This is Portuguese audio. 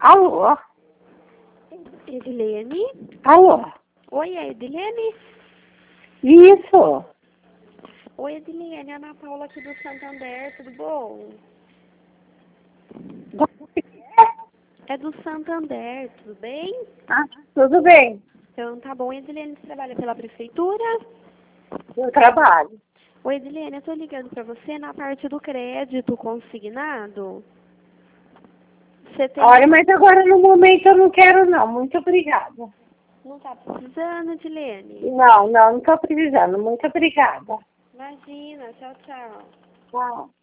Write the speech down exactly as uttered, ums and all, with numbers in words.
Alô? Edilene? Alô? Oi, é Edilene? Isso. Oi, Edilene, é a Ana Paula aqui do Santander, tudo bom? É do Santander, tudo bem? Ah, tudo bem. Então tá bom, Edilene, você trabalha pela prefeitura? Eu trabalho. Oi, Edilene, eu tô ligando pra você na parte do crédito consignado. Você tem... Olha, mas agora no momento eu não quero não. Muito obrigada. Não tá precisando, Edilene? Não, não, não estou precisando. Muito obrigada. Imagina, tchau, tchau. Tchau.